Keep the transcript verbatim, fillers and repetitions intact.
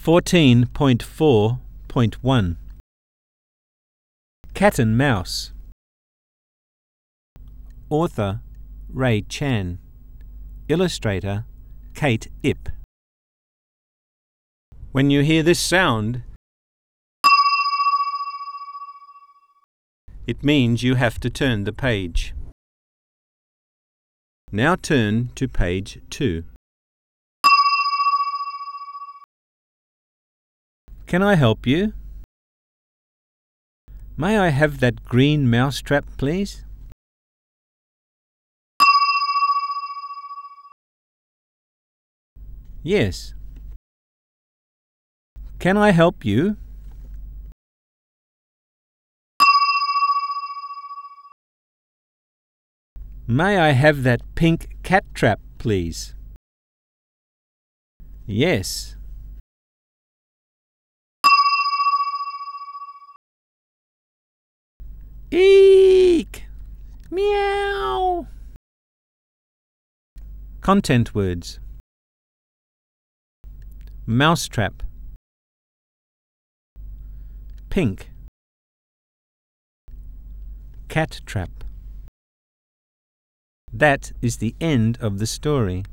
fourteen point four point one Cat and Mouse. Author Ray Chan. Illustrator Kate Ip. When you hear this sound, it means you have to turn the page. Now turn to page two. Can I help you? May I have that green mousetrap, please? Yes. Can I help you? May I have that pink cat trap, please? Yes. Eek! Meow! Content words: mousetrap, pink, cat trap. That is the end of the story.